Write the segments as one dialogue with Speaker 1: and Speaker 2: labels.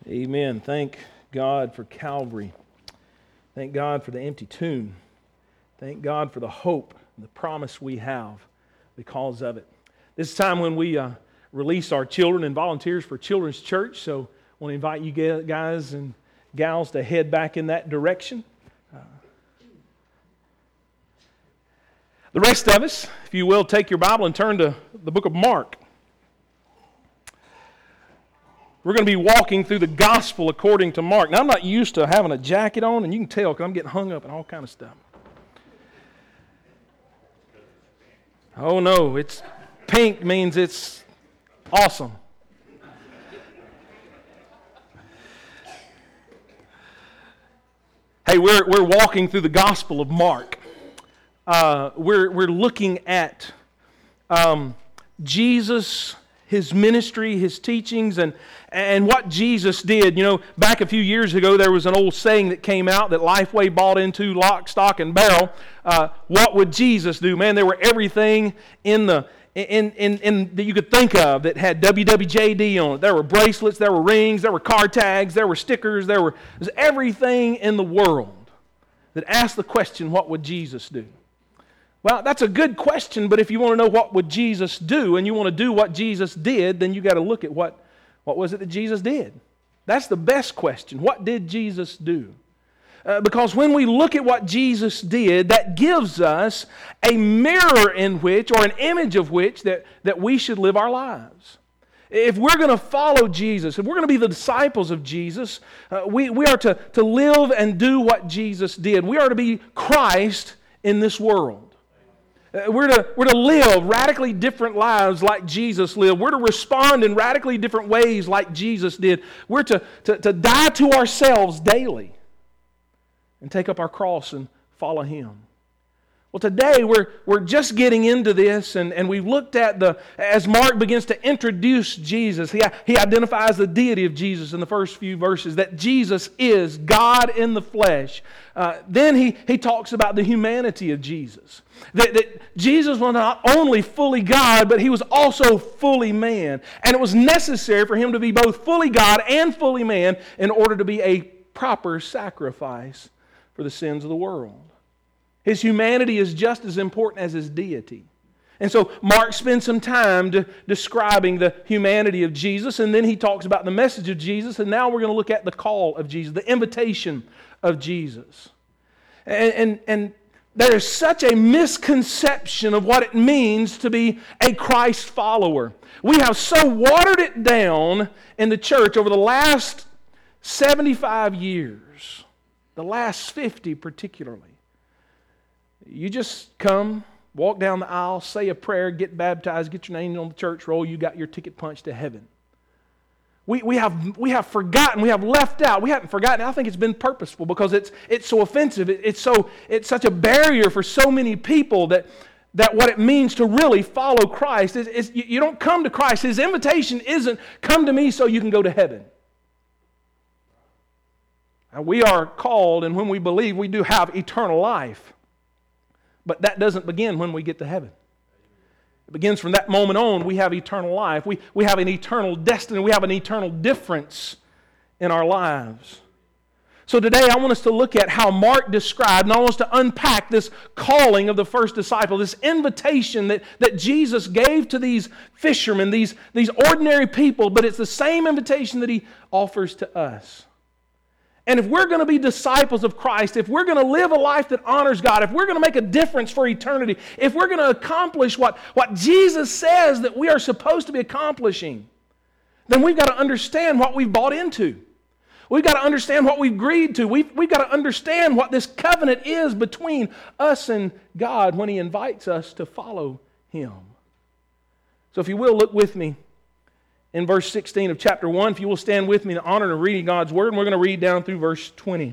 Speaker 1: Amen. Thank God for Calvary. Thank God for the empty tomb. Thank God for the hope and the promise we have because of it. This is time when we release our children and volunteers for Children's Church, so I want to invite you guys and gals to head back in that direction. The rest of us, if you will, take your Bible and turn to the book of Mark. We're going to be walking through the gospel according to Mark. Now, I'm not used to having a jacket on, and you can tell because I'm getting hung up and all kind of stuff. Oh no, it's pink means it's awesome. Hey, we're walking through the gospel of Mark. We're looking at Jesus, His ministry, His teachings, and what Jesus did. You know, back a few years ago, there was an old saying that came out that Lifeway bought into lock, stock, and barrel. What would Jesus do? Man, there were everything in that you could think of that had WWJD on it. There were bracelets, there were rings, there were car tags, there were stickers, there was everything in the world that asked the question, what would Jesus do? Well, that's a good question, but if you want to know what would Jesus do, and you want to do what Jesus did, then you got to look at what was it that Jesus did. That's the best question. What did Jesus do? Because when we look at what Jesus did, that gives us a mirror in which, or an image of which, that we should live our lives. If we're going to follow Jesus, if we're going to be the disciples of Jesus, we are to live and do what Jesus did. We are to be Christ in this world. We're to live radically different lives like Jesus lived. We're to respond in radically different ways like Jesus did. We're to die to ourselves daily and take up our cross and follow Him. Well, today we're just getting into this, and we've looked at as Mark begins to introduce Jesus, he identifies the deity of Jesus in the first few verses, that Jesus is God in the flesh. Then he talks about the humanity of Jesus. That Jesus was not only fully God, but He was also fully man. And it was necessary for Him to be both fully God and fully man in order to be a proper sacrifice for the sins of the world. His humanity is just as important as His deity. And so Mark spends some time describing the humanity of Jesus, and then he talks about the message of Jesus, and now we're going to look at the call of Jesus, the invitation of Jesus. And there is such a misconception of what it means to be a Christ follower. We have so watered it down in the church over the last 75 years, the last 50 particularly. You just come, walk down the aisle, say a prayer, get baptized, get your name on the church roll, you got your ticket punched to heaven. We have forgotten, we have left out, we haven't forgotten. I think it's been purposeful because it's so offensive. It's such a barrier for so many people that what it means to really follow Christ is you don't come to Christ. His invitation isn't come to me so you can go to heaven. Now, we are called, and when we believe, we do have eternal life. But that doesn't begin when we get to heaven. It begins from that moment on. We have eternal life. We have an eternal destiny. We have an eternal difference in our lives. So today I want us to look at how Mark described, and I want us to unpack this calling of the first disciple, this invitation that Jesus gave to these fishermen, these ordinary people, but it's the same invitation that He offers to us. And if we're going to be disciples of Christ, if we're going to live a life that honors God, if we're going to make a difference for eternity, if we're going to accomplish what Jesus says that we are supposed to be accomplishing, then we've got to understand what we've bought into. We've got to understand what we've agreed to. We've got to understand what this covenant is between us and God when He invites us to follow Him. So if you will, look with me in verse 16 of chapter 1, if you will stand with me in honor of reading God's Word, and we're going to read down through verse 20.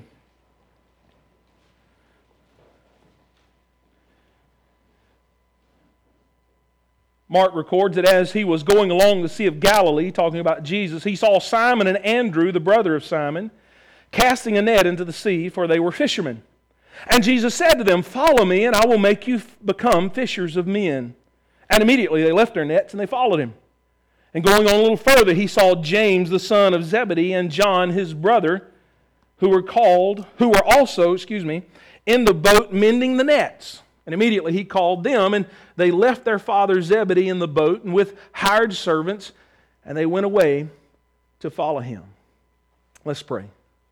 Speaker 1: Mark records that as He was going along the Sea of Galilee, talking about Jesus, He saw Simon and Andrew, the brother of Simon, casting a net into the sea, for they were fishermen. And Jesus said to them, "Follow me, and I will make you become fishers of men." And immediately they left their nets and they followed Him. And going on a little further, he saw James, the son of Zebedee, and John, his brother, who were also in the boat mending the nets. And immediately he called them, and they left their father Zebedee in the boat and with hired servants, and they went away to follow him. Let's pray.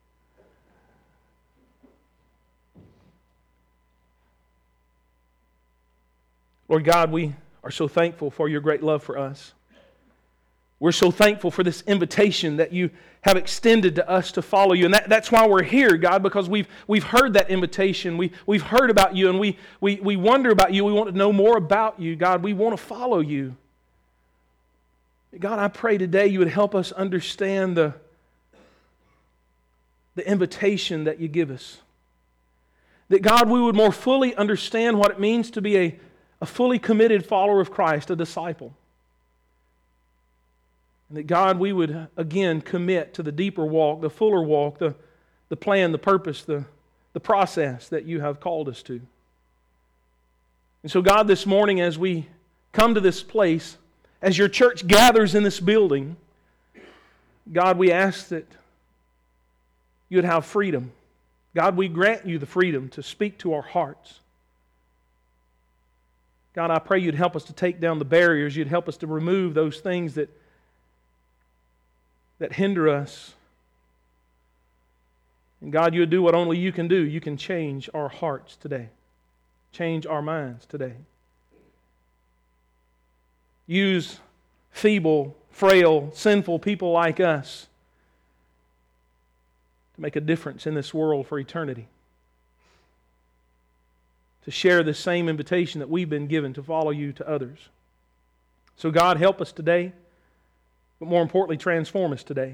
Speaker 1: Lord God, we are so thankful for your great love for us. We're so thankful for this invitation that you have extended to us to follow you. And that's why we're here, God, because we've heard that invitation. We've heard about you, and we wonder about you. We want to know more about you, God. We want to follow you. God, I pray today you would help us understand the invitation that you give us. That, God, we would more fully understand what it means to be a fully committed follower of Christ, a disciple. And that, God, we would again commit to the deeper walk, the fuller walk, the plan, the purpose, the process that you have called us to. And so, God, this morning as we come to this place, as your church gathers in this building, God, we ask that you would have freedom. God, we grant you the freedom to speak to our hearts. God, I pray you'd help us to take down the barriers. You'd help us to remove those things that hinder us. And God, you would do what only you can do. You can change our hearts today. Change our minds today. Use feeble, frail, sinful people like us to make a difference in this world for eternity. To share the same invitation that we've been given to follow you to others. So God, help us today. But more importantly, transform us today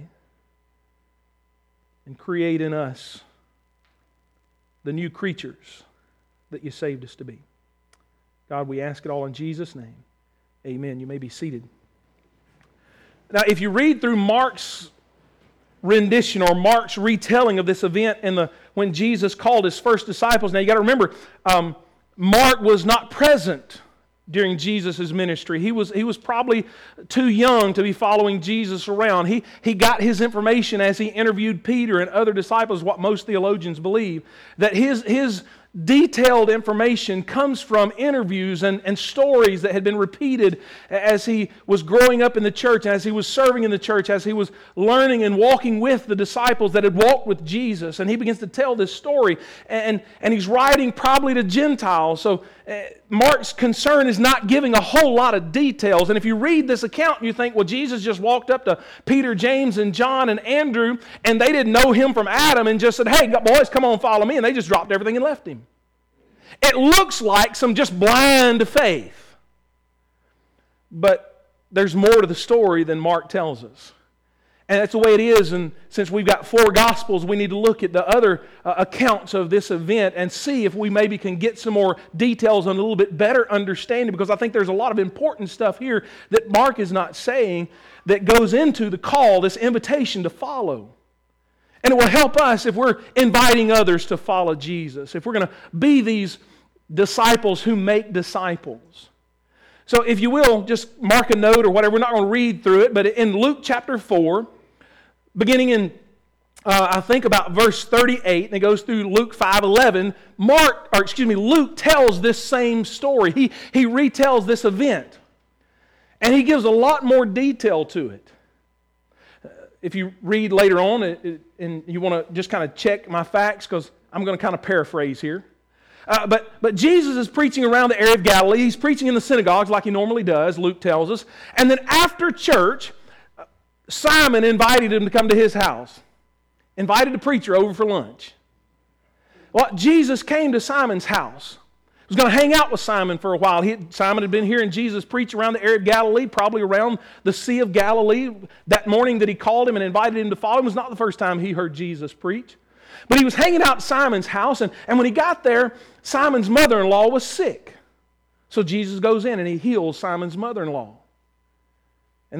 Speaker 1: and create in us the new creatures that you saved us to be. God, we ask it all in Jesus' name. Amen. You may be seated. Now, if you read through Mark's rendition or Mark's retelling of this event when Jesus called his first disciples, now you got to remember, Mark was not present during Jesus' ministry. He was probably too young to be following Jesus around. He got his information as he interviewed Peter and other disciples, what most theologians believe, that his detailed information comes from interviews and stories that had been repeated as he was growing up in the church, as he was serving in the church, as he was learning and walking with the disciples that had walked with Jesus. And he begins to tell this story, and he's writing probably to Gentiles. So Mark's concern is not giving a whole lot of details. And if you read this account, you think, well, Jesus just walked up to Peter, James, and John, and Andrew, and they didn't know him from Adam, and just said, hey, boys, come on, follow me. And they just dropped everything and left him. It looks like some just blind faith. But there's more to the story than Mark tells us. And that's the way it is. And since we've got 4 Gospels, we need to look at the other accounts of this event and see if we maybe can get some more details and a little bit better understanding, because I think there's a lot of important stuff here that Mark is not saying that goes into the call, this invitation to follow. And it will help us if we're inviting others to follow Jesus, if we're going to be these disciples who make disciples. So if you will, just mark a note or whatever. We're not going to read through it, but in Luke chapter 4, beginning in, I think about verse 38, and it goes through Luke 5:11, Luke tells this same story. He retells this event, and he gives a lot more detail to it. If you read later on, and you want to just kind of check my facts, because I'm going to kind of paraphrase here. But Jesus is preaching around the area of Galilee. He's preaching in the synagogues like he normally does, Luke tells us. And then after church, Simon invited him to come to his house. Invited the preacher over for lunch. Well, Jesus came to Simon's house. He was going to hang out with Simon for a while. Simon had been hearing Jesus preach around the area of Galilee, probably around the Sea of Galilee. That morning that he called him and invited him to follow him was not the first time he heard Jesus preach. But he was hanging out at Simon's house, and when he got there, Simon's mother-in-law was sick. So Jesus goes in and he heals Simon's mother-in-law. And then he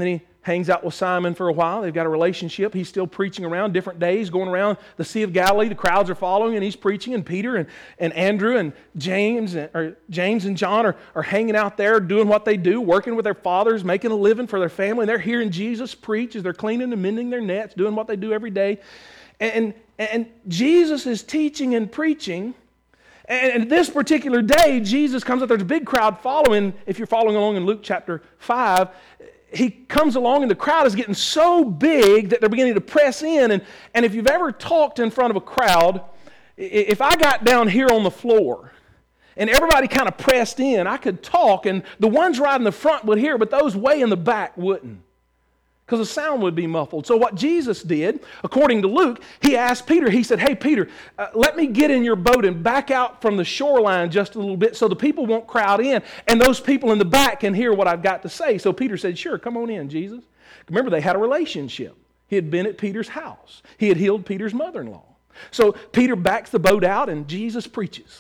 Speaker 1: hangs out with Simon for a while. They've got a relationship. He's still preaching around different days, going around the Sea of Galilee. The crowds are following, and he's preaching. And Peter and Andrew and James and John are hanging out there doing what they do, working with their fathers, making a living for their family. And they're hearing Jesus preach as they're cleaning and mending their nets, doing what they do every day. And Jesus is teaching and preaching. And this particular day, Jesus comes up. There's a big crowd following. If you're following along in Luke chapter 5, he comes along and the crowd is getting so big that they're beginning to press in. And if you've ever talked in front of a crowd, if I got down here on the floor and everybody kind of pressed in, I could talk, and the ones right in the front would hear, but those way in the back wouldn't, because the sound would be muffled. So what Jesus did, according to Luke, he asked Peter, he said, "Hey, Peter, let me get in your boat and back out from the shoreline just a little bit so the people won't crowd in, and those people in the back can hear what I've got to say." So Peter said, "Sure, come on in, Jesus." Remember, they had a relationship. He had been at Peter's house. He had healed Peter's mother-in-law. So Peter backs the boat out, and Jesus preaches.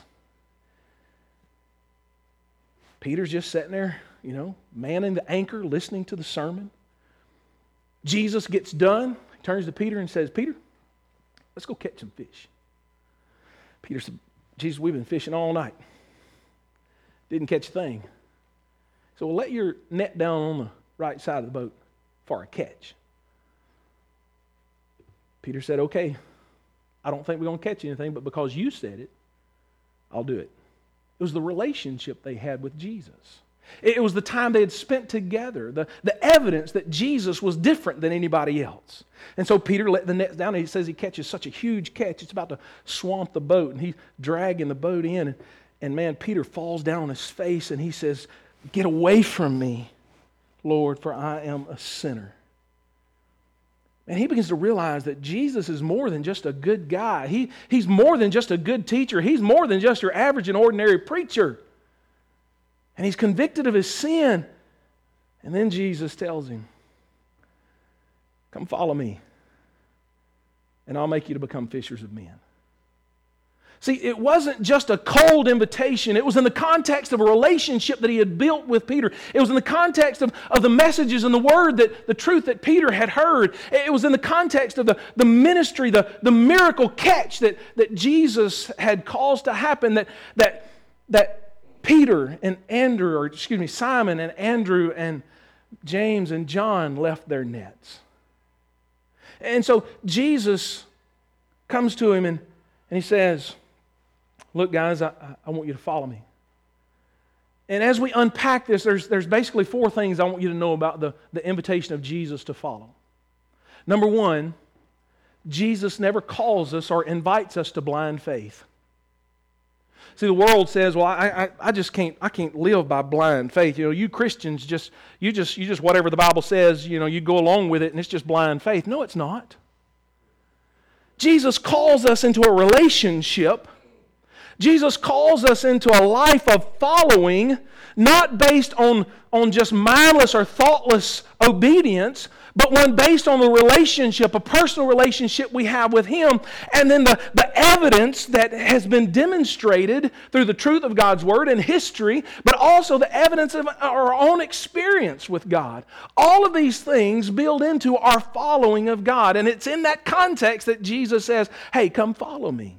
Speaker 1: Peter's just sitting there, manning the anchor, listening to the sermon. Jesus gets done, he turns to Peter and says, "Peter, let's go catch some fish." Peter said, "Jesus, we've been fishing all night. Didn't catch a thing." So, "Well, let your net down on the right side of the boat for a catch." Peter said, "Okay, I don't think we're going to catch anything, but because you said it, I'll do it." It was the relationship they had with Jesus. It was the time they had spent together, the evidence that Jesus was different than anybody else. And so Peter let the nets down, and he says he catches such a huge catch, it's about to swamp the boat, and he's dragging the boat in. And man, Peter falls down on his face, and he says, "Get away from me, Lord, for I am a sinner." And he begins to realize that Jesus is more than just a good guy. He's more than just a good teacher. He's more than just your average and ordinary preacher. And he's convicted of his sin. And then Jesus tells him, "Come follow me, and I'll make you to become fishers of men." See, it wasn't just a cold invitation. It was in the context of a relationship that he had built with Peter. It was in the context of the messages and the word, the truth that Peter had heard. It was in the context of the ministry, the miracle catch that Jesus had caused to happen, that Peter and Simon and Andrew and James and John left their nets. And so Jesus comes to him and he says, "Look, guys, I want you to follow me." And as we unpack this, there's basically four things I want you to know about the invitation of Jesus to follow. Number one, Jesus never calls us or invites us to blind faith. See, the world says, "Well, I can't live by blind faith. You Christians you just whatever the Bible says, you go along with it, and it's just blind faith." No, it's not. Jesus calls us into a relationship. Jesus calls us into a life of following, not based on just mindless or thoughtless obedience, but one based on the relationship, a personal relationship we have with Him, and then the evidence that has been demonstrated through the truth of God's Word and history, but also the evidence of our own experience with God. All of these things build into our following of God, and it's in that context that Jesus says, "Hey, come follow me."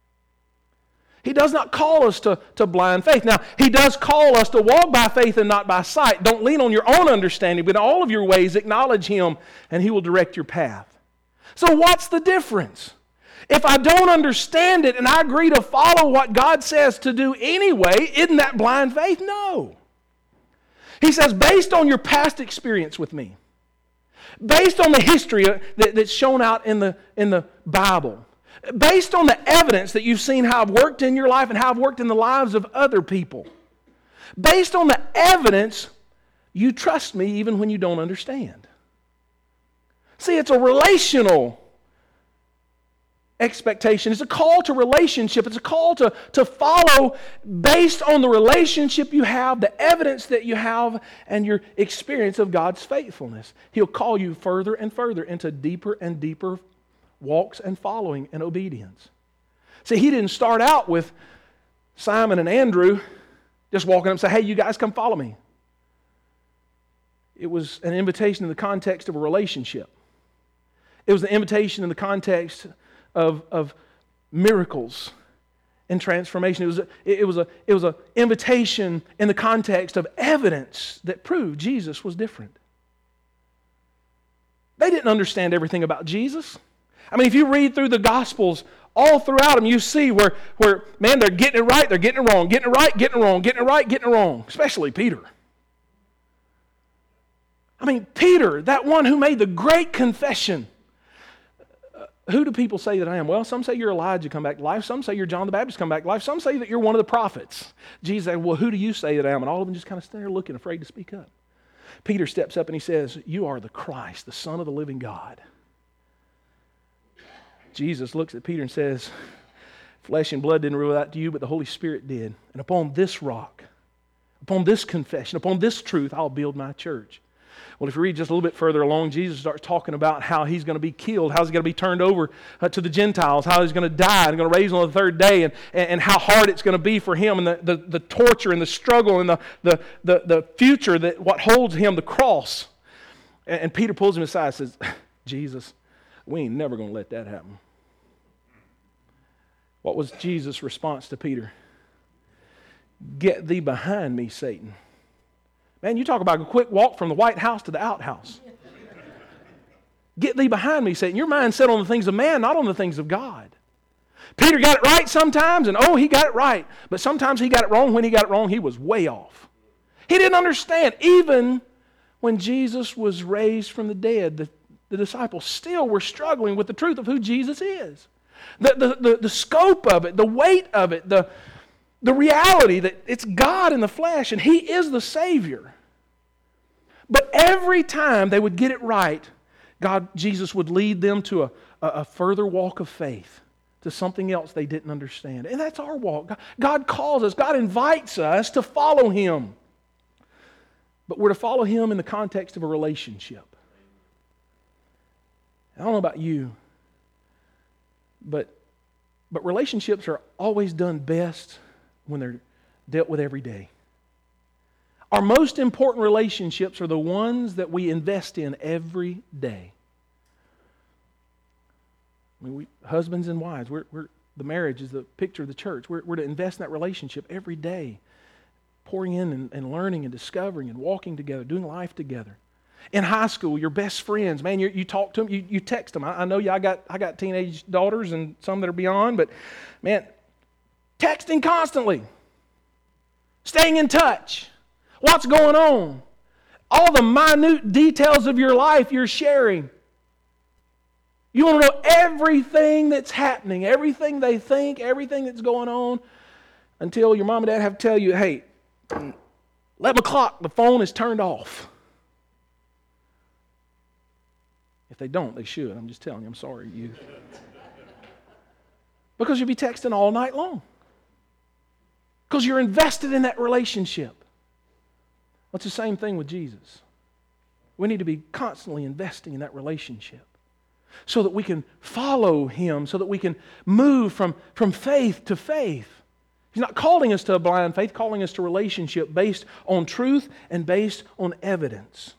Speaker 1: He does not call us to blind faith. Now, He does call us to walk by faith and not by sight. Don't lean on your own understanding, but in all of your ways acknowledge Him, and He will direct your path. So what's the difference? If I don't understand it and I agree to follow what God says to do anyway, isn't that blind faith? No. He says, based on your past experience with me, based on the history that's shown out in the Bible, based on the evidence that you've seen how I've worked in your life and how I've worked in the lives of other people, based on the evidence, you trust me even when you don't understand. See, it's a relational expectation. It's a call to relationship. It's a call to follow based on the relationship you have, the evidence that you have, and your experience of God's faithfulness. He'll call you further and further into deeper and deeper walks and following and obedience. See, He didn't start out with Simon and Andrew just walking up and say, "Hey, you guys come follow me." It was an invitation in the context of a relationship. It was an invitation in the context of miracles and transformation. It was an invitation in the context of evidence that proved Jesus was different. They didn't understand everything about Jesus. I mean, if you read through the Gospels, all throughout them, you see where man, they're getting it right, they're getting it wrong, getting it right, getting it wrong, getting it right, getting it wrong, especially Peter. I mean, Peter, that one who made the great confession. Who do people say that I am? Well, some say you're Elijah come back to life. Some say you're John the Baptist come back to life. Some say that you're one of the prophets. Jesus said, well, who do you say that I am? And all of them just kind of stand there looking, afraid to speak up. Peter steps up and he says, you are the Christ, the Son of the living God. Jesus looks at Peter and says, flesh and blood didn't reveal that to you, but the Holy Spirit did. And upon this rock, upon this confession, upon this truth, I'll build my church. Well, if you read just a little bit further along, Jesus starts talking about how he's going to be killed, how he's going to be turned over to the Gentiles, how he's going to die and going to raise on the third day, and how hard it's going to be for him, and the torture and the struggle and the future, that what holds him, the cross. And Peter pulls him aside and says, Jesus, we ain't never going to let that happen. What was Jesus' response to Peter? Get thee behind me, Satan. Man, you talk about a quick walk from the White House to the outhouse. Get thee behind me, Satan. Your mind's set on the things of man, not on the things of God. Peter got it right sometimes, and he got it right. But sometimes he got it wrong. When he got it wrong, he was way off. He didn't understand. Even when Jesus was raised from the dead, the disciples still were struggling with the truth of who Jesus is. The scope of it, the weight of it, the reality that it's God in the flesh and He is the Savior. But every time they would get it right, Jesus would lead them to a further walk of faith, to something else they didn't understand. And that's our walk. God calls us, God invites us to follow Him. But we're to follow Him in the context of a relationship. I don't know about you, but relationships are always done best when they're dealt with every day. Our most important relationships are the ones that we invest in every day. I mean, husbands and wives, the marriage is the picture of the church. We're to invest in that relationship every day, pouring in and learning and discovering and walking together, doing life together. In high school, your best friends, man, you talk to them, you text them. I know I got teenage daughters and some that are beyond, but man, texting constantly, staying in touch, what's going on, all the minute details of your life you're sharing. You want to know everything that's happening, everything they think, everything that's going on, until your mom and dad have to tell you, hey, 11 o'clock, the phone is turned off. If they don't, they should. I'm just telling you, I'm sorry. Because you'll be texting all night long. Because you're invested in that relationship. Well, it's the same thing with Jesus. We need to be constantly investing in that relationship so that we can follow Him, so that we can move from faith to faith. He's not calling us to a blind faith, calling us to relationship based on truth and based on evidence.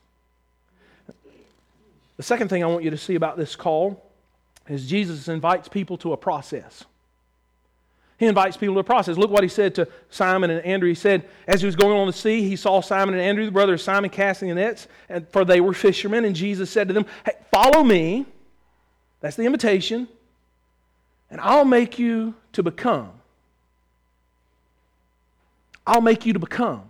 Speaker 1: The second thing I want you to see about this call is Jesus invites people to a process. He invites people to a process. Look what He said to Simon and Andrew. He said, as He was going on the sea, He saw Simon and Andrew, the brother of Simon, casting the nets, for they were fishermen. And Jesus said to them, hey, follow me. That's the invitation. And I'll make you to become. I'll make you to become.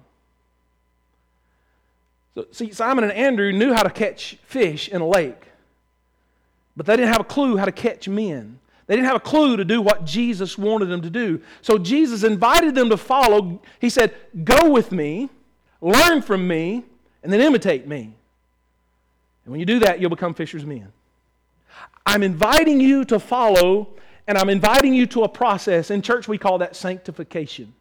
Speaker 1: So, see, Simon and Andrew knew how to catch fish in a lake, but they didn't have a clue how to catch men. They didn't have a clue to do what Jesus wanted them to do. So Jesus invited them to follow. He said, go with me, learn from me, and then imitate me. And when you do that, you'll become fishers of men. I'm inviting you to follow, and I'm inviting you to a process. In church, we call that sanctification,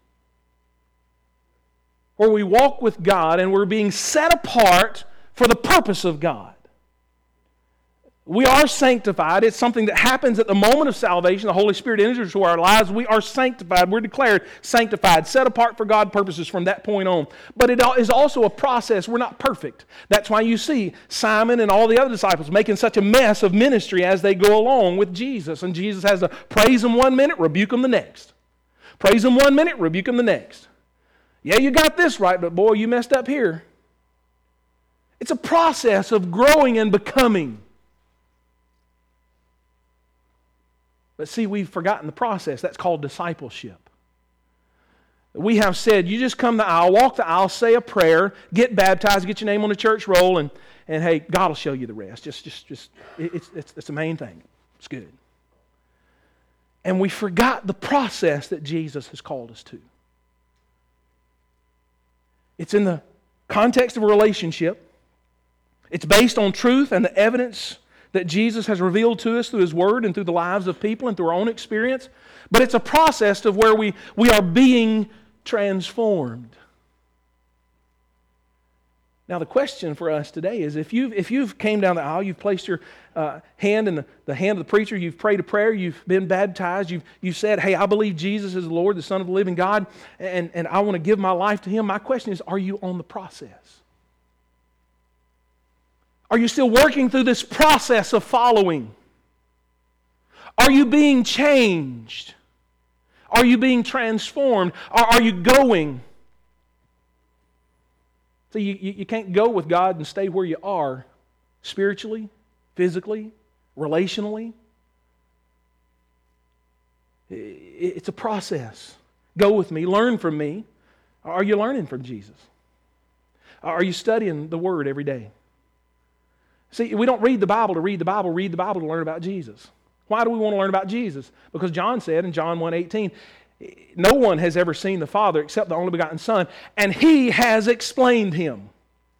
Speaker 1: where we walk with God and we're being set apart for the purpose of God. We are sanctified. It's something that happens at the moment of salvation. The Holy Spirit enters into our lives. We are sanctified. We're declared sanctified, set apart for God purposes from that point on. But it is also a process. We're not perfect. That's why you see Simon and all the other disciples making such a mess of ministry as they go along with Jesus. And Jesus has to praise them 1 minute, rebuke them the next. Praise them 1 minute, rebuke them the next. Yeah, you got this right, but boy, you messed up here. It's a process of growing and becoming. But see, we've forgotten the process. That's called discipleship. We have said, you just come the aisle, walk the aisle, say a prayer, get baptized, get your name on the church roll, and hey, God will show you the rest. It's the main thing. It's good. And we forgot the process that Jesus has called us to. It's in the context of a relationship. It's based on truth and the evidence that Jesus has revealed to us through His Word and through the lives of people and through our own experience. But it's a process of where we are being transformed. Now the question for us today is, if you've came down the aisle, you've placed your hand in the hand of the preacher, you've prayed a prayer, you've been baptized, you've said, hey, I believe Jesus is the Lord, the Son of the living God, and I want to give my life to Him. My question is, are you on the process? Are you still working through this process of following? Are you being changed? Are you being transformed? Are you going? See, you can't go with God and stay where you are spiritually, physically, relationally. It's a process. Go with me, learn from me. Are you learning from Jesus? Are you studying the Word every day? See, we don't read the Bible to read the Bible. Read the Bible to learn about Jesus. Why do we want to learn about Jesus? Because John said in John 1:18, no one has ever seen the Father except the only begotten Son, and He has explained Him.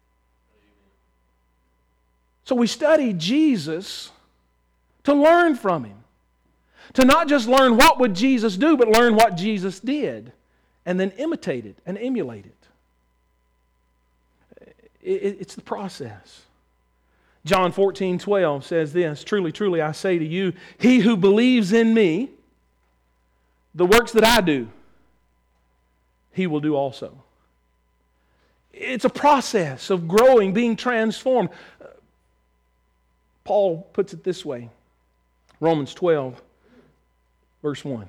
Speaker 1: So we study Jesus to learn from Him. To not just learn what would Jesus do, but learn what Jesus did, and then imitate it and emulate it. It's the process. John 14:12 says this, truly, truly, I say to you, he who believes in me, the works that I do, he will do also. It's a process of growing, being transformed. Paul puts it this way, Romans 12, verse 1.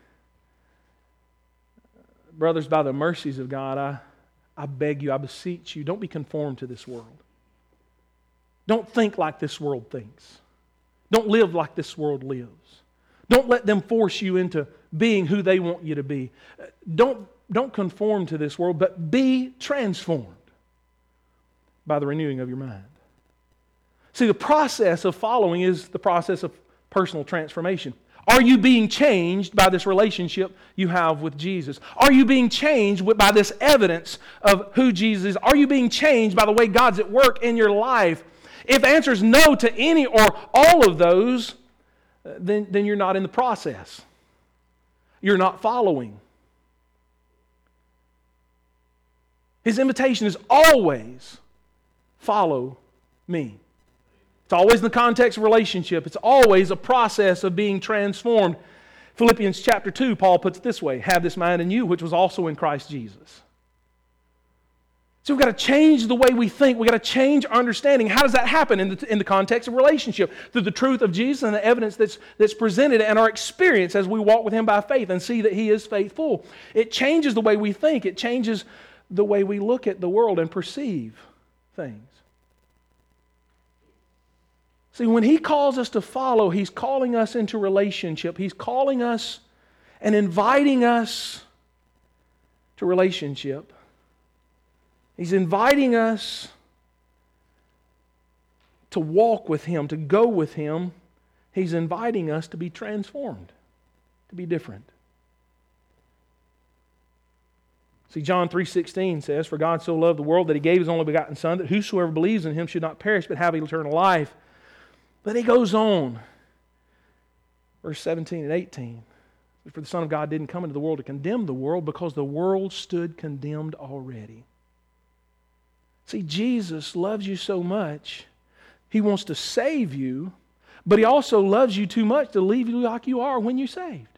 Speaker 1: Brothers, by the mercies of God, I beg you, I beseech you, don't be conformed to this world. Don't think like this world thinks. Don't live like this world lives. Don't let them force you into being who they want you to be. Don't conform to this world, but be transformed by the renewing of your mind. See, the process of following is the process of personal transformation. Are you being changed by this relationship you have with Jesus? Are you being changed by this evidence of who Jesus is? Are you being changed by the way God's at work in your life? If the answer is no to any or all of those, then you're not in the process. You're not following. His invitation is always follow me. It's always in the context of relationship. It's always a process of being transformed. Philippians chapter 2, Paul puts it this way, have this mind in you, which was also in Christ Jesus. So we've got to change the way we think. We've got to change our understanding. How does that happen in the context of relationship? Through the truth of Jesus and the evidence that's presented and our experience as we walk with Him by faith and see that He is faithful. It changes the way we think. It changes the way we look at the world and perceive things. See, when He calls us to follow, He's calling us into relationship. He's calling us and inviting us to relationship. He's inviting us to walk with Him, to go with Him. He's inviting us to be transformed, to be different. See, John 3:16 says, for God so loved the world that He gave His only begotten Son, that whosoever believes in Him should not perish but have eternal life. But He goes on, verse 17 and 18. For the Son of God didn't come into the world to condemn the world, because the world stood condemned already. See, Jesus loves you so much, He wants to save you, But He also loves you too much to leave you like you are when you're saved.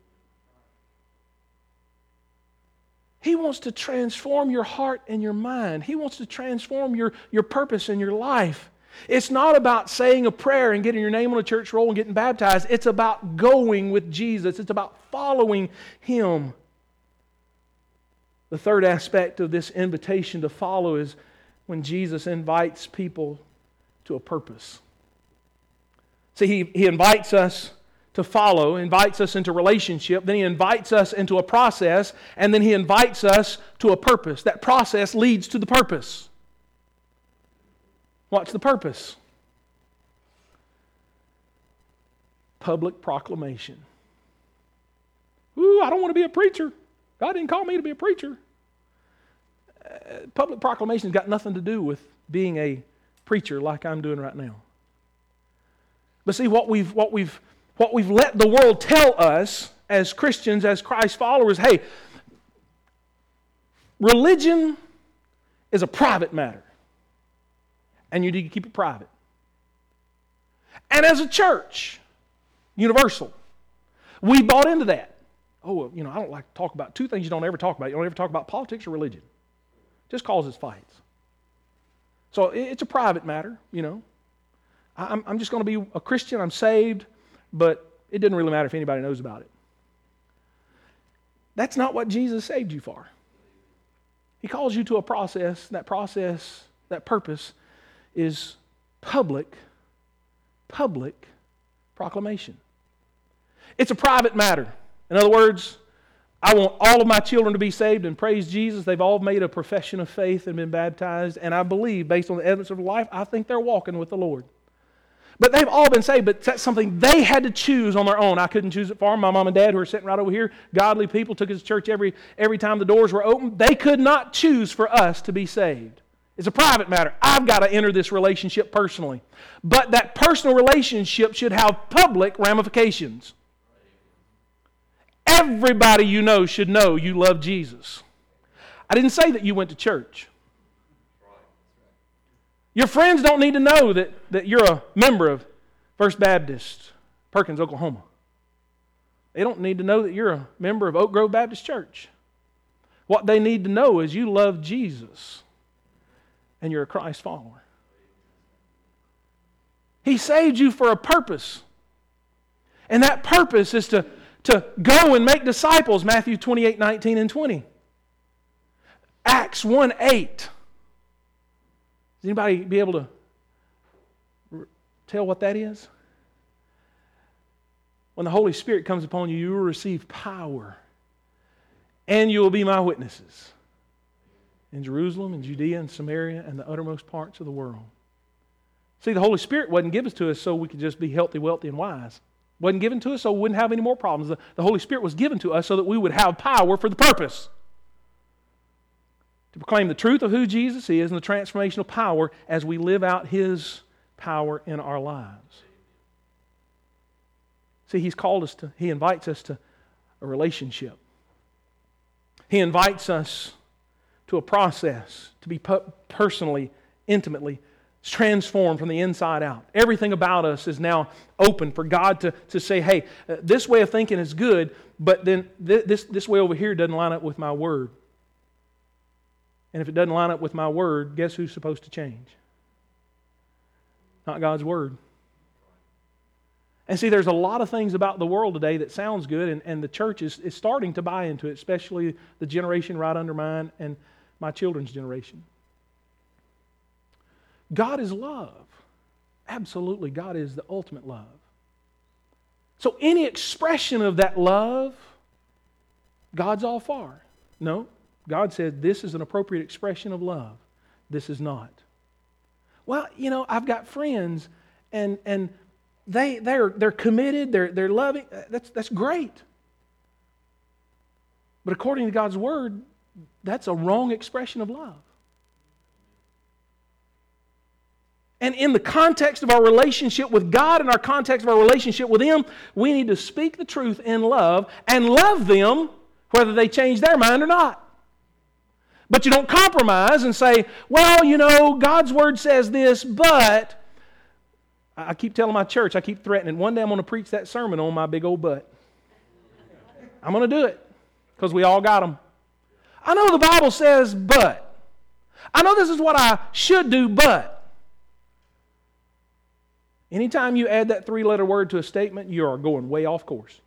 Speaker 1: He wants to transform your heart and your mind. He wants to transform your purpose in your life. It's not about saying a prayer and getting your name on a church roll and getting baptized. It's about going with Jesus. It's about following Him. The third aspect of this invitation to follow is when Jesus invites people to a purpose. See, He invites us to follow, invites us into relationship, then He invites us into a process, and then He invites us to a purpose. That process leads to the purpose. What's the purpose? Public proclamation. Ooh, I don't want to be a preacher. God didn't call me to be a preacher. Public proclamation's got nothing to do with being a preacher like I'm doing right now. But see, what we've let the world tell us as Christians, as Christ followers, hey, religion is a private matter. And you need to keep it private. And as a church, universal, we bought into that. Oh, well, I don't like to talk about two things you don't ever talk about. You don't ever talk about politics or religion. It just causes fights. So it's a private matter, I'm just going to be a Christian, I'm saved, but it doesn't really matter if anybody knows about it. That's not what Jesus saved you for. He calls you to a process, that purpose is public proclamation. It's a private matter. In other words, I want all of my children to be saved and praise Jesus. They've all made a profession of faith and been baptized, and I believe, based on the evidence of life, I think they're walking with the Lord. But they've all been saved, but that's something they had to choose on their own. I couldn't choose it for them. My mom and dad, who are sitting right over here, godly people, took us to church every time the doors were open. They could not choose for us to be saved. It's a private matter. I've got to enter this relationship personally. But that personal relationship should have public ramifications. Everybody you know should know you love Jesus. I didn't say that you went to church. Your friends don't need to know that you're a member of First Baptist, Perkins, Oklahoma. They don't need to know that you're a member of Oak Grove Baptist Church. What they need to know is you love Jesus and you're a Christ follower. He saved you for a purpose. And that purpose is to go and make disciples, Matthew 28, 19 and 20. Acts 1:8. Does anybody be able to tell what that is? When the Holy Spirit comes upon you, you will receive power, and you will be my witnesses in Jerusalem, and Judea, and Samaria, and the uttermost parts of the world. See, the Holy Spirit wasn't given to us so we could just be healthy, wealthy, and wise. Wasn't given to us so we wouldn't have any more problems. The Holy Spirit was given to us so that we would have power for the purpose. To proclaim the truth of who Jesus is and the transformational power as we live out His power in our lives. See, He invites us to a relationship. He invites us to a process to be personally, intimately transformed from the inside out. Everything about us is now open for God to say, hey, this way of thinking is good, but then this way over here doesn't line up with my word. And if it doesn't line up with my word, guess who's supposed to change? Not God's word. And see, there's a lot of things about the world today that sounds good, and the church is starting to buy into it, especially the generation right under mine and my children's generation. God is love. Absolutely, God is the ultimate love. So any expression of that love, God's all for. No, God said this is an appropriate expression of love. This is not. Well, I've got friends and they're committed, they're loving. That's great. But according to God's word, that's a wrong expression of love. And in the context of our relationship with God and our context of our relationship with Him, we need to speak the truth in love and love them whether they change their mind or not. But you don't compromise and say, well, God's word says this, but I keep telling my church, I keep threatening, one day I'm going to preach that sermon on my big old butt. I'm going to do it because we all got them. I know the Bible says but. I know this is what I should do, but. Anytime you add that 3-letter word to a statement, you are going way off course.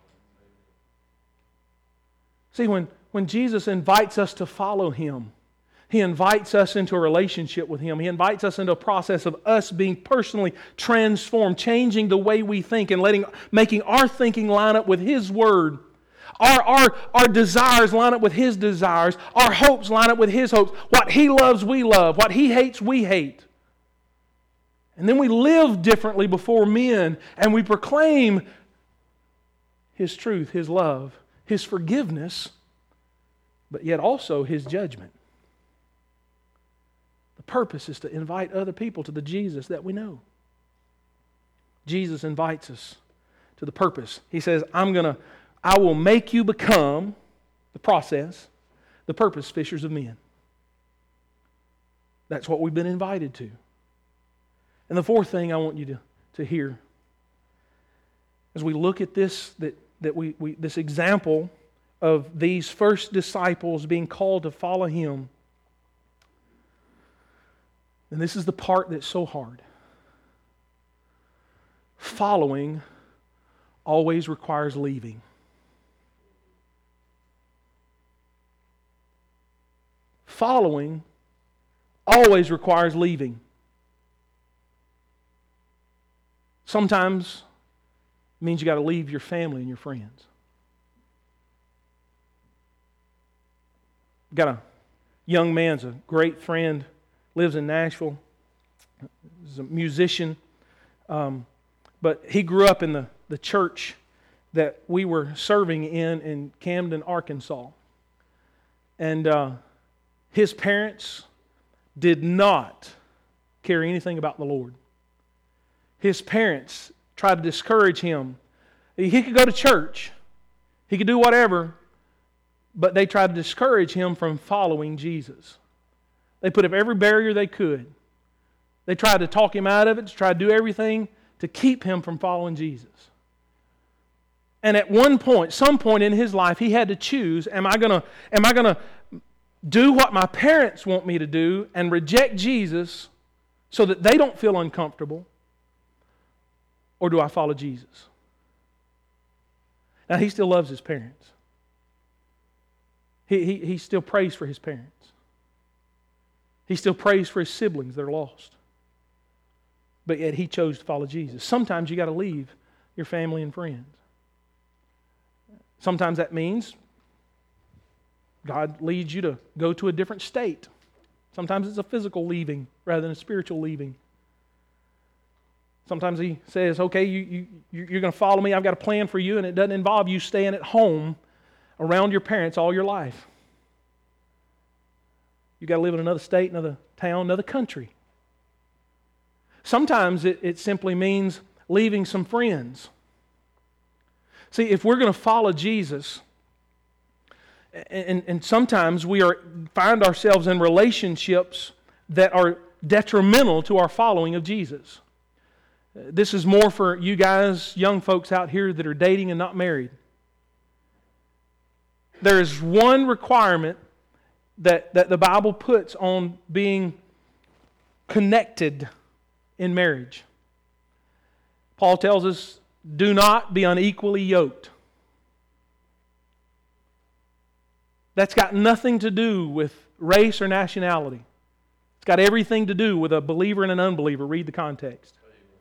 Speaker 1: See, when Jesus invites us to follow Him, He invites us into a relationship with Him. He invites us into a process of us being personally transformed, changing the way we think and making our thinking line up with His Word. Our desires line up with His desires. Our hopes line up with His hopes. What He loves, we love. What He hates, we hate. And then we live differently before men, and we proclaim His truth, His love, His forgiveness, but yet also His judgment. The purpose is to invite other people to the Jesus that we know. Jesus invites us to the purpose. He says, I will make you become, the process, the purpose fishers of men. That's what we've been invited to. And the fourth thing I want you to hear, as we look at this, this example of these first disciples being called to follow Him, and this is the part that's so hard. Following always requires leaving. Following always requires leaving. Sometimes it means you got to leave your family and your friends. Got a young man's a great friend, lives in Nashville. He's a musician, but he grew up in the church that we were serving in Camden, Arkansas. And his parents did not care anything about the Lord. His parents tried to discourage him. He could go to church. He could do whatever, but they tried to discourage him from following Jesus. They put up every barrier they could. They tried to talk him out of it, to try to do everything to keep him from following Jesus. And at some point in his life, he had to choose, am I going to do what my parents want me to do and reject Jesus so that they don't feel uncomfortable? Or do I follow Jesus? Now, he still loves his parents. He still prays for his parents. He still prays for his siblings that are lost. But yet he chose to follow Jesus. Sometimes you got to leave your family and friends. Sometimes that means God leads you to go to a different state. Sometimes it's a physical leaving rather than a spiritual leaving. Sometimes He says, okay, you're going to follow me. I've got a plan for you, and it doesn't involve you staying at home around your parents all your life. You've got to live in another state, another town, another country. Sometimes it simply means leaving some friends. See, if we're going to follow Jesus, and sometimes we find ourselves in relationships that are detrimental to our following of Jesus. This is more for you guys, young folks out here that are dating and not married. There is one requirement that the Bible puts on being connected in marriage. Paul tells us, do not be unequally yoked. That's got nothing to do with race or nationality. It's got everything to do with a believer and an unbeliever. Read the context.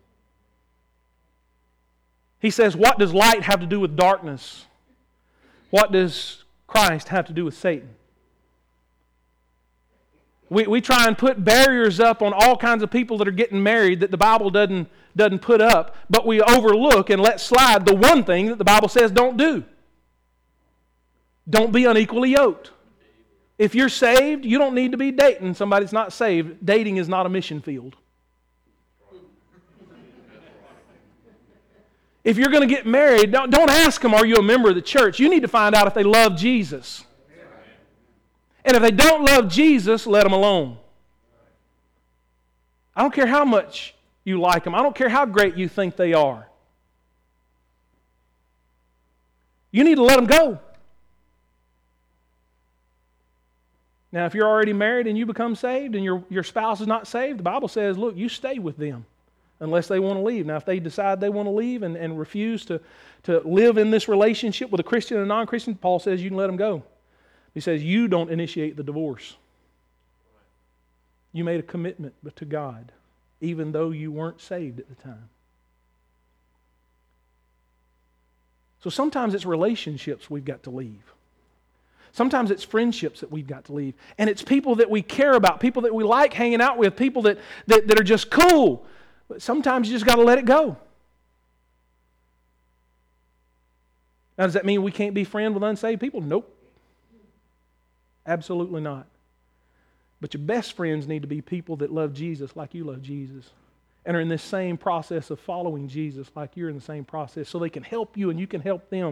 Speaker 1: He says, what does light have to do with darkness? What does Christ have to do with Satan? We try and put barriers up on all kinds of people that are getting married that the Bible doesn't put up, but we overlook and let slide the one thing that the Bible says don't do. Don't be unequally yoked. If you're saved, you don't need to be dating somebody that's not saved. Dating is not a mission field. If you're going to get married, don't ask them, are you a member of the church? You need to find out if they love Jesus. And if they don't love Jesus, let them alone. I don't care how much you like them. I don't care how great you think they are. You need to let them go. Now, if you're already married and you become saved and your spouse is not saved, the Bible says, look, you stay with them unless they want to leave. Now, if they decide they want to leave and refuse to live in this relationship with a Christian and a non-Christian, Paul says you can let them go. He says you don't initiate the divorce. You made a commitment to God, even though you weren't saved at the time. So sometimes it's relationships we've got to leave. Sometimes it's friendships that we've got to leave. And it's people that we care about, people that we like hanging out with, people that are just cool. But sometimes you just got to let it go. Now, does that mean we can't be friends with unsaved people? Nope. Absolutely not. But your best friends need to be people that love Jesus like you love Jesus and are in this same process of following Jesus like you're in the same process, so they can help you and you can help them.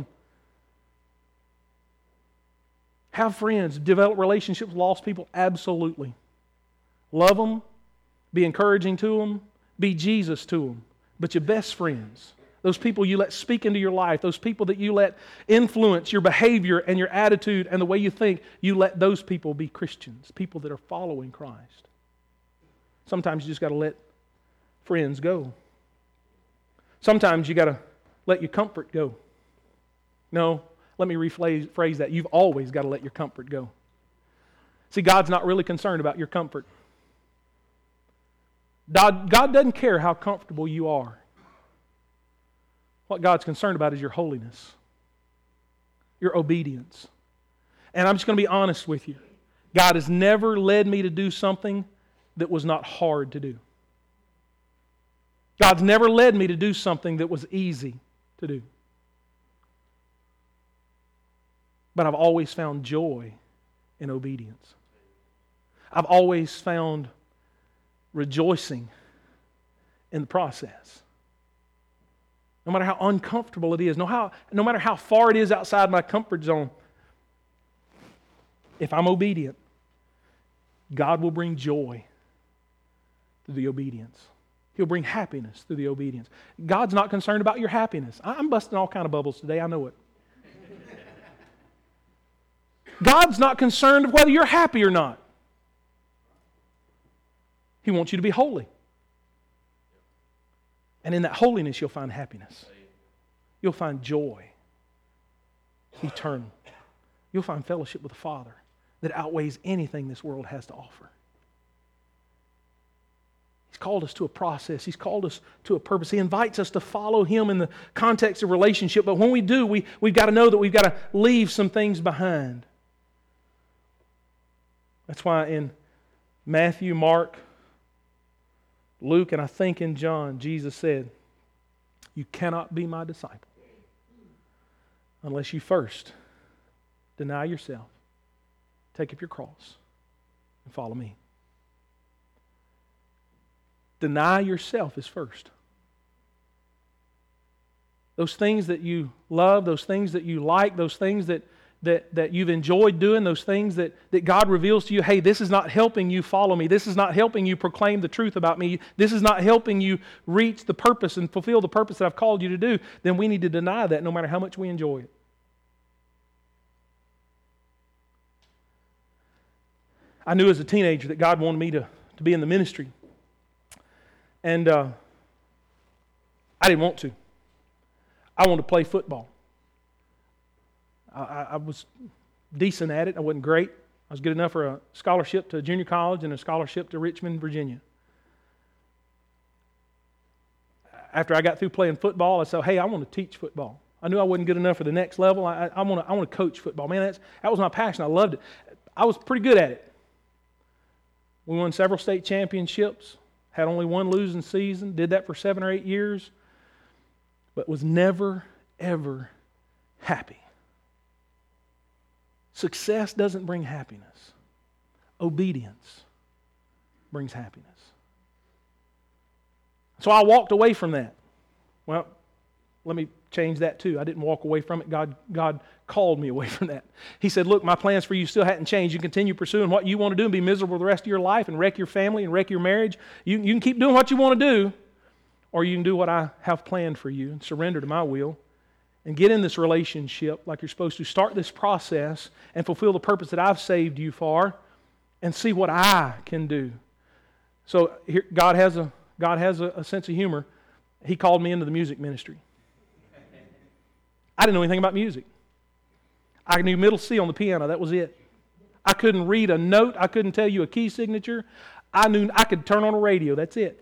Speaker 1: Have friends, develop relationships with lost people, absolutely. Love them, be encouraging to them, be Jesus to them. But your best friends, those people you let speak into your life, those people that you let influence your behavior and your attitude and the way you think, you let those people be Christians, people that are following Christ. Sometimes you just got to let friends go. Sometimes you got to let your comfort go. No, let me rephrase that. You've always got to let your comfort go. See, God's not really concerned about your comfort. God doesn't care how comfortable you are. What God's concerned about is your holiness, your obedience. And I'm just going to be honest with you. God has never led me to do something that was not hard to do. God's never led me to do something that was easy to do. But I've always found joy in obedience. I've always found rejoicing in the process. No matter how uncomfortable it is, no matter how far it is outside my comfort zone, if I'm obedient, God will bring joy through the obedience. He'll bring happiness through the obedience. God's not concerned about your happiness. I'm busting all kind of bubbles today, I know it. God's not concerned of whether you're happy or not. He wants you to be holy. And in that holiness, you'll find happiness. You'll find joy, eternal. You'll find fellowship with the Father that outweighs anything this world has to offer. He's called us to a process. He's called us to a purpose. He invites us to follow Him in the context of relationship. But when we do, we've got to know that we've got to leave some things behind. That's why in Matthew, Mark, Luke, and I think in John, Jesus said, you cannot be my disciple unless you first deny yourself, take up your cross, and follow me. Deny yourself is first. Those things that you love, those things that you like, those things that you've enjoyed doing, those things that God reveals to you, hey, this is not helping you follow me. This is not helping you proclaim the truth about me. This is not helping you reach the purpose and fulfill the purpose that I've called you to do. Then we need to deny that no matter how much we enjoy it. I knew as a teenager that God wanted me to be in the ministry. And I didn't want to. I wanted to play football. I was decent at it. I wasn't great. I was good enough for a scholarship to junior college and a scholarship to Richmond, Virginia. After I got through playing football, I said, hey, I want to teach football. I knew I wasn't good enough for the next level. I want to coach football. Man, that was my passion. I loved it. I was pretty good at it. We won several state championships, had only one losing season, did that for 7 or 8 years, but was never, ever happy. Success doesn't bring happiness. Obedience brings happiness. So I walked away from that. Well, let me change that too. I didn't walk away from it. God called me away from that. He said, look, my plans for you still hadn't changed. You continue pursuing what you want to do and be miserable the rest of your life and wreck your family and wreck your marriage. You can keep doing what you want to do, or you can do what I have planned for you and surrender to my will and get in this relationship like you're supposed to. Start this process and fulfill the purpose that I've saved you for and see what I can do. So here, God has a sense of humor. He called me into the music ministry. I didn't know anything about music. I knew middle C on the piano. That was it. I couldn't read a note. I couldn't tell you a key signature. I knew I could turn on a radio. That's it.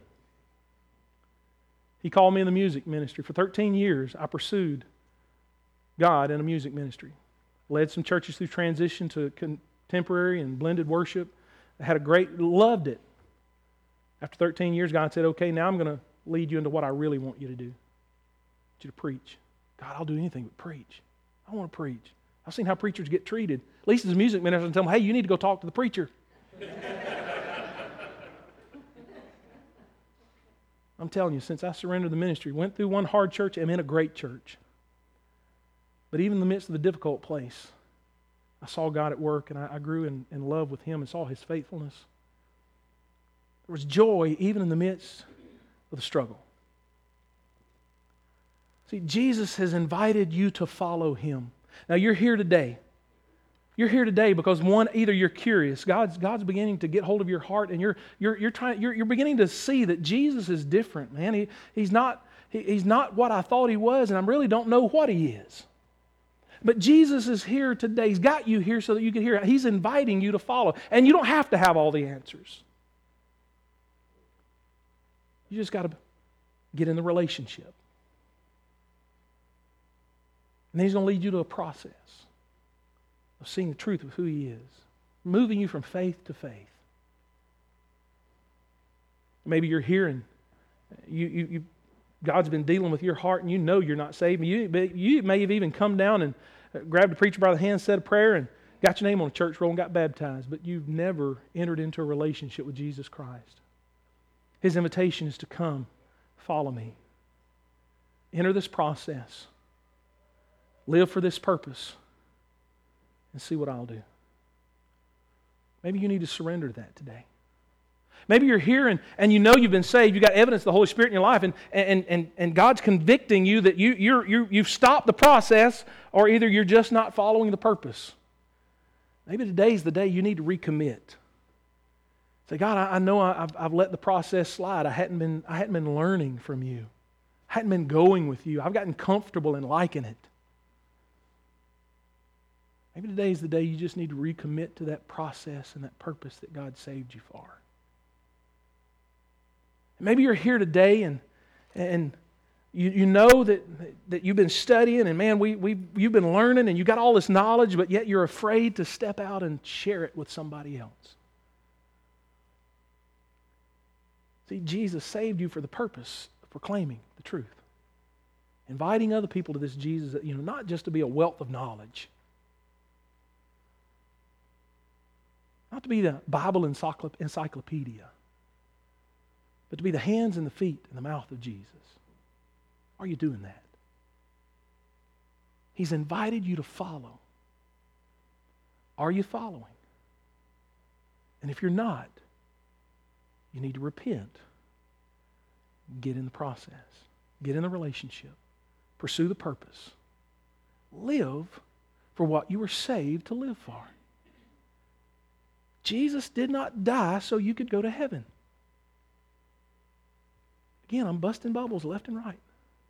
Speaker 1: He called me in the music ministry. For 13 years, I pursued God in a music ministry. Led some churches through transition to contemporary and blended worship. I had loved it. After 13 years, God said, okay, now I'm going to lead you into what I really want you to do. I want you to preach. God, I'll do anything but preach. I want to preach. I've seen how preachers get treated. At least as a music minister, I tell them, hey, you need to go talk to the preacher. I'm telling you, since I surrendered the ministry, went through one hard church, I'm in a great church. But even in the midst of the difficult place, I saw God at work, and I grew in love with Him and saw His faithfulness. There was joy even in the midst of the struggle. See, Jesus has invited you to follow Him. Now, you're here today. You're here today because either you're curious. God's beginning to get hold of your heart, and you're beginning to see that Jesus is different, man. He's not what I thought He was, and I really don't know what He is. But Jesus is here today. He's got you here so that you can hear. He's inviting you to follow, and you don't have to have all the answers. You just got to get in the relationship. And then He's going to lead you to a process of seeing the truth of who He is, moving you from faith to faith. Maybe you're here and God's been dealing with your heart and you know you're not saved. You may have even come down and grabbed a preacher by the hand, said a prayer, and got your name on a church roll and got baptized, but you've never entered into a relationship with Jesus Christ. His invitation is to come, follow me. Enter this process. Live for this purpose. And see what I'll do. Maybe you need to surrender to that today. Maybe you're here and you know you've been saved. You've got evidence of the Holy Spirit in your life, and God's convicting you that you've stopped the process, or either you're just not following the purpose. Maybe today's the day you need to recommit. Say, God, I know I've let the process slide. I hadn't been learning from you. I hadn't been going with you. I've gotten comfortable in liking it. Maybe today is the day you just need to recommit to that process and that purpose that God saved you for. Maybe you're here today and you know that you've been studying, and man, you've been learning and you got all this knowledge, but yet you're afraid to step out and share it with somebody else. See, Jesus saved you for the purpose of proclaiming the truth. Inviting other people to this Jesus, not just to be a wealth of knowledge. Not to be the Bible encyclopedia, but to be the hands and the feet and the mouth of Jesus. Are you doing that? He's invited you to follow. Are you following? And if you're not, you need to repent. Get in the process. Get in the relationship. Pursue the purpose. Live for what you were saved to live for. Jesus did not die so you could go to heaven. Again, I'm busting bubbles left and right.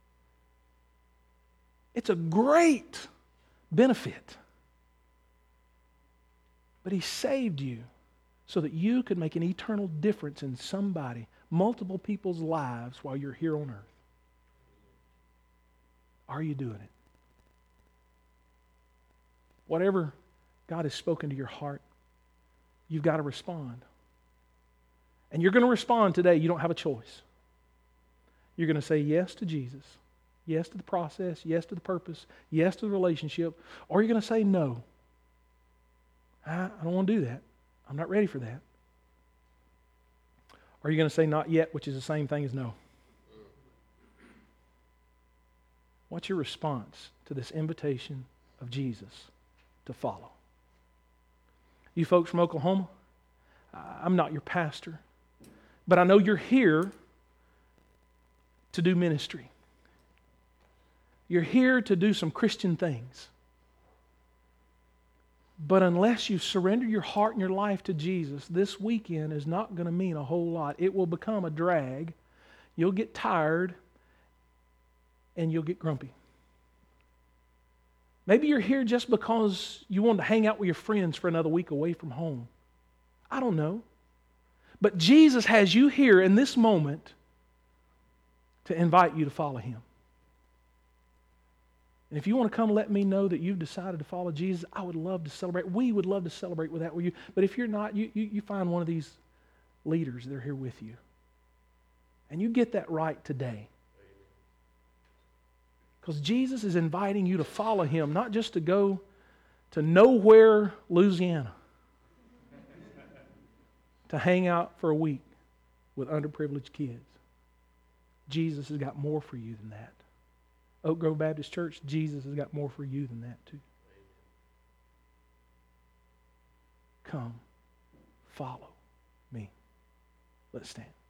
Speaker 1: It's a great benefit. But He saved you so that you could make an eternal difference in multiple people's lives while you're here on earth. Are you doing it? Whatever God has spoken to your heart, you've got to respond. And you're going to respond today. You don't have a choice. You're going to say yes to Jesus, yes to the process, yes to the purpose, yes to the relationship, or you're going to say no. I don't want to do that. I'm not ready for that. Or you're going to say not yet, which is the same thing as no. What's your response to this invitation of Jesus to follow? You folks from Oklahoma, I'm not your pastor, but I know you're here to do ministry. You're here to do some Christian things. But unless you surrender your heart and your life to Jesus, this weekend is not going to mean a whole lot. It will become a drag. You'll get tired and you'll get grumpy. Maybe you're here just because you want to hang out with your friends for another week away from home. I don't know. But Jesus has you here in this moment to invite you to follow Him. And if you want to come let me know that you've decided to follow Jesus, I would love to celebrate. We would love to celebrate with that with you. But if you're not, you find one of these leaders that are here with you. And you get that right today. Because Jesus is inviting you to follow Him, not just to go to nowhere, Louisiana, to hang out for a week with underprivileged kids. Jesus has got more for you than that. Oak Grove Baptist Church, Jesus has got more for you than that too. Come, follow me. Let's stand.